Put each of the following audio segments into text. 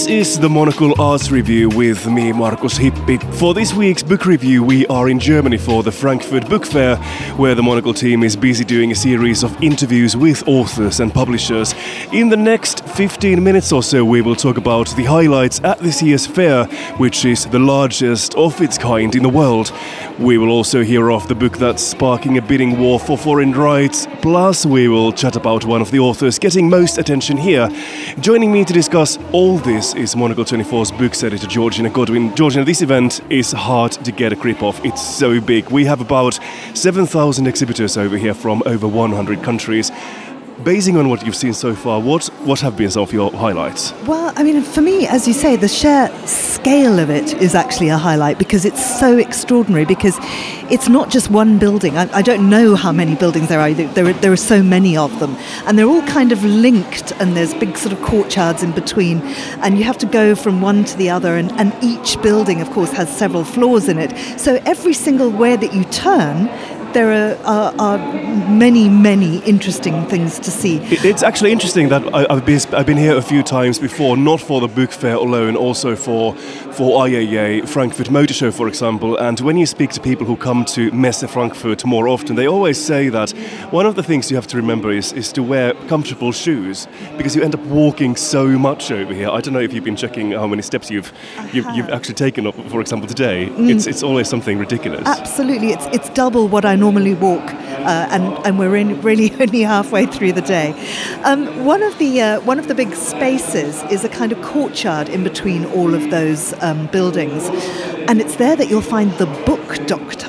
This is the Monocle Arts Review with me, Markus Hippi. For this week's book review, we are in Germany for the Frankfurt Book Fair, where the Monocle team is busy doing a series of interviews with authors and publishers. In the next 15 minutes or so, we will talk about the highlights at this year's fair, which is the largest of its kind in the world. We will also hear of the book that's sparking a bidding war for foreign rights, plus we will chat about one of the authors getting most attention here. Joining me to discuss all this is Monocle 24's books editor Georgina Godwin. Georgina, this event is hard to get a grip of. It's so big. We have about 7,000 exhibitors over here from over 100 countries. Basing on what you've seen so far, what have been some of your highlights? Well, I mean, for me, as you say, the sheer scale of it is actually a highlight because it's so extraordinary, because it's not just one building. I don't know how many buildings there are. There are so many of them. And they're all kind of linked, and there's big sort of courtyards in between. And you have to go from one to the other. And each building, of course, has several floors in it. So every single way that you turn, there are many, many interesting things to see. It's actually interesting that I've been here a few times before, not for the book fair alone, also for IAA, Frankfurt Motor Show, for example. And when you speak to people who come to Messe Frankfurt more often, they always say that one of the things you have to remember is to wear comfortable shoes, because you end up walking so much over here. I don't know if you've been checking how many steps you've actually taken, for example, today. It's always something ridiculous. Absolutely, it's double what I normally walk, and we're really only halfway through the day. One of the big spaces is a kind of courtyard in between all of those buildings, and it's there that you'll find the book doctor.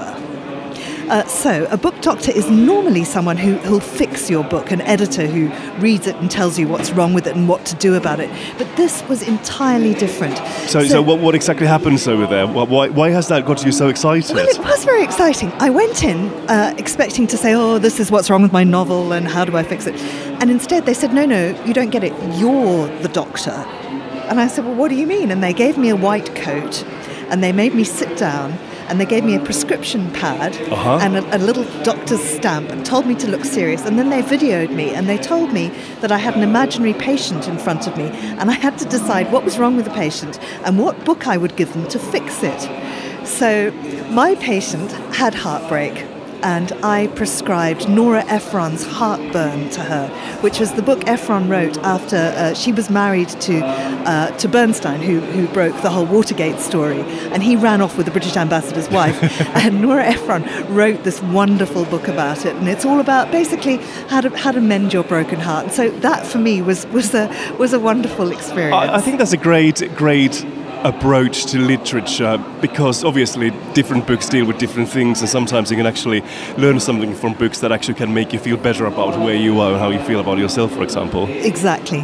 So a book doctor is normally someone who'll fix your book, an editor who reads it and tells you what's wrong with it and what to do about it. But this was entirely different. So what exactly happens over there? Why has that got you so excited? Well, it was very exciting. I went in expecting to say, oh, this is what's wrong with my novel and how do I fix it? And instead they said, no, you don't get it. You're the doctor. And I said, well, what do you mean? And they gave me a white coat and they made me sit down. And they gave me a prescription pad and a little doctor's stamp and told me to look serious. And then they videoed me and they told me that I had an imaginary patient in front of me, and I had to decide what was wrong with the patient and what book I would give them to fix it. So my patient had heartbreak, and I prescribed Nora Ephron's Heartburn to her, which was the book Ephron wrote after she was married to Bernstein, who broke the whole Watergate story, and he ran off with the British ambassador's wife. And Nora Ephron wrote this wonderful book about it, and it's all about basically how to mend your broken heart. And so that for me was a wonderful experience. I think that's a great approach to literature, because obviously different books deal with different things, and sometimes you can actually learn something from books that actually can make you feel better about where you are and how you feel about yourself, for example. Exactly.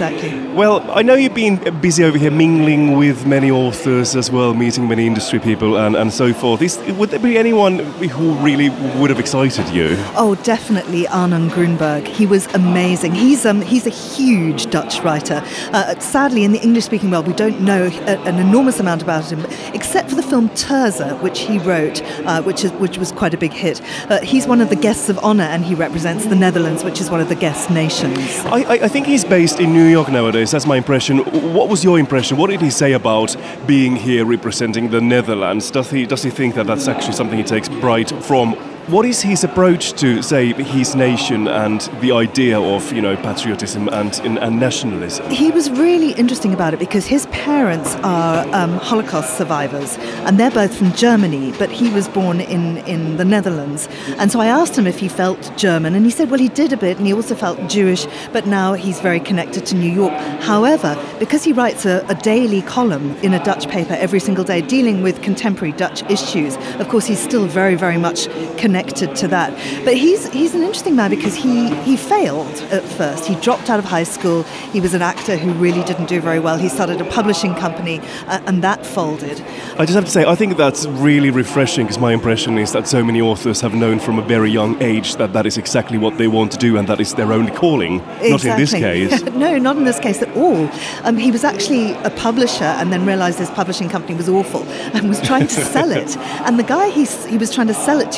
Well, I know you've been busy over here mingling with many authors as well, meeting many industry people and so forth. Would there be anyone who really would have excited you? Oh, definitely Arnon Grunberg. He was amazing. He's a huge Dutch writer. Sadly, in the English-speaking world, we don't know an enormous amount about him, except for the film Terza, which he wrote, which was quite a big hit. He's one of the guests of honor, and he represents the Netherlands, which is one of the guest nations. I think he's based in New York nowadays. That's my impression. What was your impression? What did he say about being here representing the Netherlands? Does he think that that's actually something he takes pride from? What is his approach to, say, his nation and the idea of, patriotism and nationalism? He was really interesting about it because his parents are Holocaust survivors, and they're both from Germany, but he was born in the Netherlands. And so I asked him if he felt German, and he said, well, he did a bit, and he also felt Jewish, but now he's very connected to New York. However, because he writes a daily column in a Dutch paper every single day dealing with contemporary Dutch issues, of course, he's still very, very much connected to that. But he's an interesting man because he failed at first. He dropped out of high school. He was an actor who really didn't do very well. He started a publishing company and that folded. I just have to say, I think that's really refreshing, because my impression is that so many authors have known from a very young age that is exactly what they want to do and that is their only calling. Exactly. Not in this case. No, not in this case at all. He was actually a publisher and then realised his publishing company was awful and was trying to sell it. And the guy he was trying to sell it to was a publisher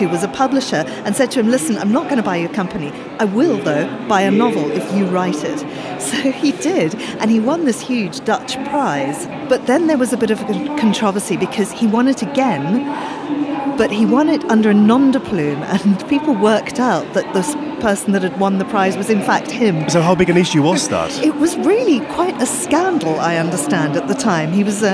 publisher and said to him, listen, I'm not going to buy your company. I will, though, buy a novel if you write it. So he did, and he won this huge Dutch prize. But then there was a bit of a controversy because he won it again, but he won it under a nom de plume, and people worked out that this person that had won the prize was in fact him. So how big an issue was that? It was really quite a scandal, I understand, at the time. He was,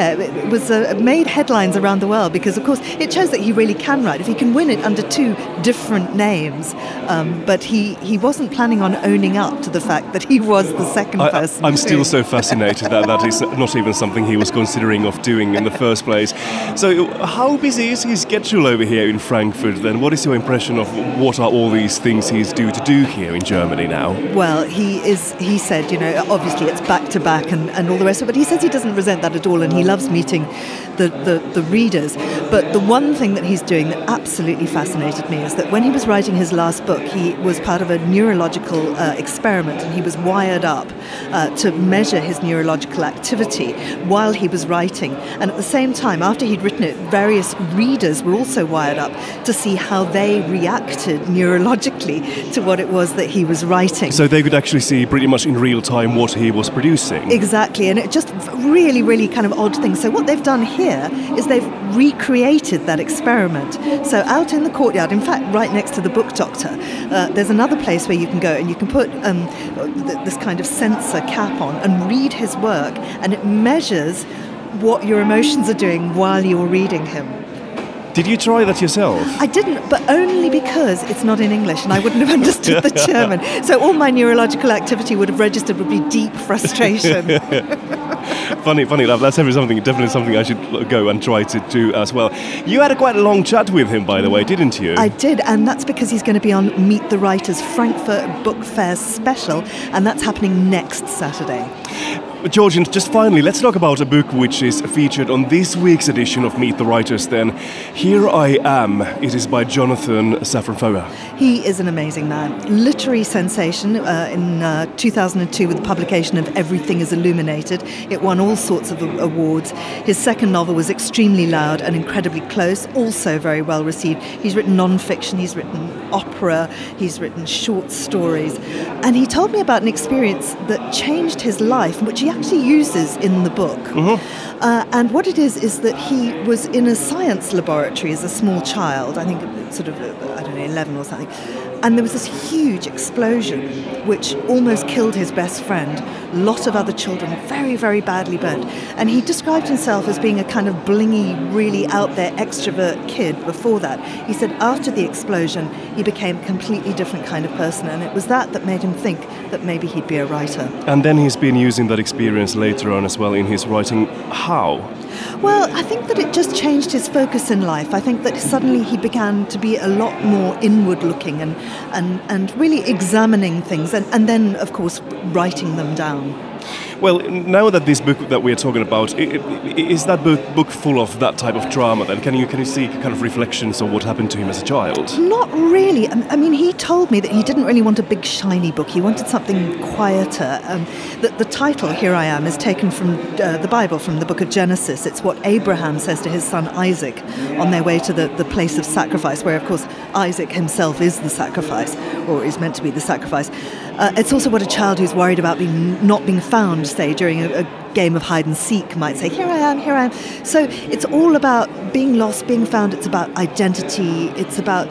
it made headlines around the world because, of course, it shows that he really can write. If he can win it under two different names, but he wasn't planning on owning up to the fact that he was the second person. I'm still so fascinated that is not even something he was considering of doing in the first place. So how busy is his schedule over here in Frankfurt then? What is your impression of what are all these things he's due to do here in Germany now? Well, he said, obviously it's back to back and all the rest of it, but he says he doesn't resent that at all, and he loves meeting the readers. But the one thing that he's doing that absolutely fascinated me is that when he was writing his last book, he was part of a neurological experiment, and he was wired up to measure his neurological activity while he was writing. And at the same time, after he'd written it, various readers were also wired up to see how they reacted neurologically to what it was that he was writing. So they could actually see pretty much in real time what he was producing. Exactly, and it just really, really kind of odd thing. So what they've done here is they've recreated that experiment. So out in the courtyard, in fact, right next to the Book Doctor, there's another place where you can go and you can put this kind of sensor cap on and read his work, and it measures what your emotions are doing while you're reading him. Did you try that yourself? I didn't, but only because it's not in English and I wouldn't have understood the German. So all my neurological activity would have registered would be deep frustration. Funny enough, that's definitely something I should go and try to do as well. You had a quite long chat with him, by the way, didn't you? I did, and that's because he's going to be on Meet the Writers Frankfurt Book Fair special, and that's happening next Saturday. Georgian, just finally, let's talk about a book which is featured on this week's edition of Meet the Writers then. Here I Am. It is by Jonathan Safran Foer. He is an amazing man. Literary sensation in 2002 with the publication of Everything is Illuminated. It won all sorts of awards. His second novel was extremely loud and incredibly close, also very well received. He's written non-fiction, he's written opera, he's written short stories. And he told me about an experience that changed his life, which he actually uses in the book. Mm-hmm. And what it is that he was in a science laboratory as a small child, I think sort of, 11 or something, and there was this huge explosion which almost killed his best friend. A lot of other children very, very badly burnt. And he described himself as being a kind of blingy, really out there extrovert kid before that. He said after the explosion, he became a completely different kind of person, and it was that made him think that maybe he'd be a writer. And then he's been using that experience later on as well in his writing. How? Well, I think that it just changed his focus in life. I think that suddenly he began to be a lot more inward-looking and really examining things and then, of course, writing them down. Well, now that this book that we're talking about, is that book full of that type of drama then? Can you see kind of reflections of what happened to him as a child? Not really. I mean, he told me that he didn't really want a big shiny book. He wanted something quieter. The title, Here I Am, is taken from the Bible, from the book of Genesis. It's what Abraham says to his son Isaac on their way to the place of sacrifice, where, of course, Isaac himself is the sacrifice, or is meant to be the sacrifice. It's also what a child who's worried about not being found, say, during a game of hide and seek might say, here I am, here I am. So it's all about being lost, being found. It's about identity. It's about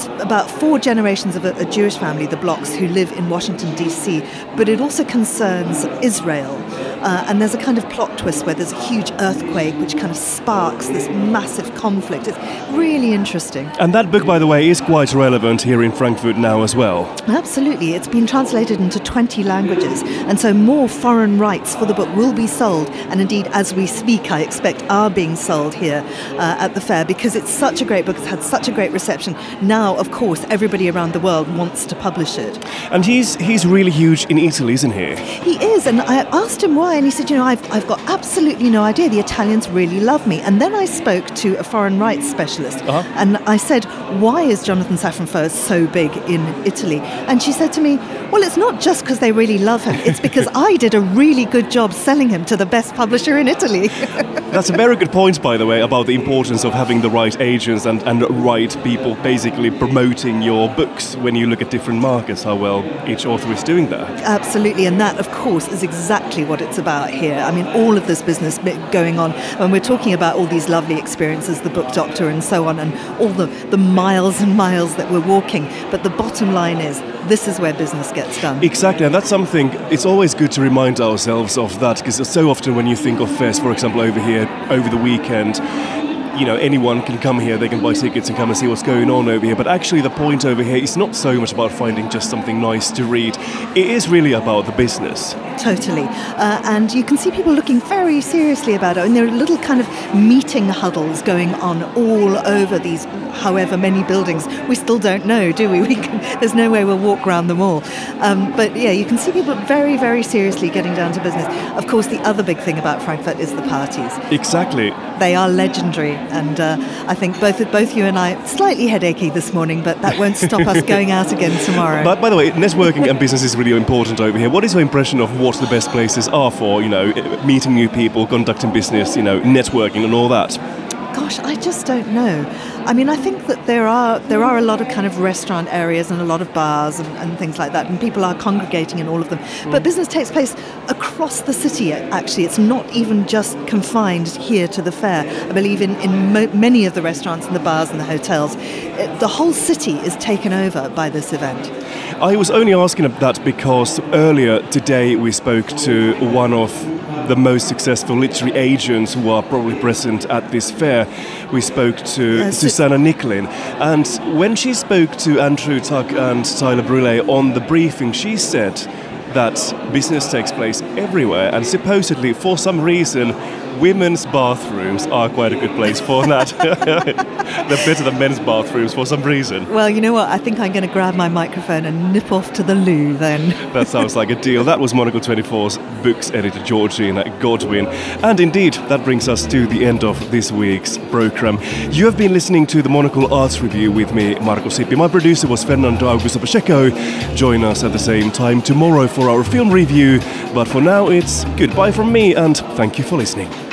4 generations of a Jewish family, the Blocks, who live in Washington, D.C., but it also concerns Israel. And there's a kind of plot twist where there's a huge earthquake which kind of sparks this massive conflict. It's really interesting. And that book, by the way, is quite relevant here in Frankfurt now as well. Absolutely. It's been translated into 20 languages, and so more foreign rights for the book will be sold, and indeed, as we speak, I expect are being sold here at the fair, because it's such a great book. It's had such a great reception. Now, of course, everybody around the world wants to publish it. And he's really huge in Italy, isn't he? He is, and I asked him why. why? And he said, I've got absolutely no idea. The Italians really love me. And then I spoke to a foreign rights specialist, and I said, why is Jonathan Safran Foer so big in Italy? And she said to me, well, it's not just because they really love him. It's because I did a really good job selling him to the best publisher in Italy. That's a very good point, by the way, about the importance of having the right agents and right people basically promoting your books when you look at different markets, how well each author is doing that. Absolutely, and that, of course, is exactly what it's about here. I mean, all of this business going on, when we're talking about all these lovely experiences, the book doctor and so on, and all the miles and miles that we're walking, but the bottom line is, this is where business gets done. Exactly, and that's something, it's always good to remind ourselves of that, because so often when you think of fairs, for example, over here, over the weekend, anyone can come here, they can buy tickets and come and see what's going on over here. But actually the point over here is not so much about finding just something nice to read. It is really about the business. Totally. And you can see people looking very seriously about it. And there are little kind of meeting huddles going on all over these however many buildings. We still don't know, do we? There's no way we'll walk around them all. But yeah, you can see people very, very seriously getting down to business. Of course, the other big thing about Frankfurt is the parties. Exactly. They are legendary. And I think both you and I, slightly headachy this morning, but that won't stop us going out again tomorrow. But by the way, networking and business is really important over here. What is your impression of what the best places are for, meeting new people, conducting business, networking and all that? Gosh, I just don't know. I mean, I think that there are a lot of kind of restaurant areas and a lot of bars and things like that, and people are congregating in all of them. But business takes place across the city, actually. It's not even just confined here to the fair. I believe in many of the restaurants and the bars and the hotels, the whole city is taken over by this event. I was only asking that because earlier today we spoke to one of the most successful literary agents who are probably present at this fair. We spoke to Susanna Nicklin, and when she spoke to Andrew Tuck and Tyler Brûlé on the briefing, she said that business takes place everywhere, and supposedly for some reason women's bathrooms are quite a good place for that. They're better than men's bathrooms for some reason. Well, you know what? I think I'm going to grab my microphone and nip off to the loo then. That sounds like a deal. That was Monocle 24's books editor Georgina Godwin. And indeed, that brings us to the end of this week's programme. You have been listening to the Monocle Arts Review with me, Markus Hippi. My producer was Fernando Augusto Pacheco. Join us at the same time tomorrow for our film review. But for now, it's goodbye from me and thank you for listening.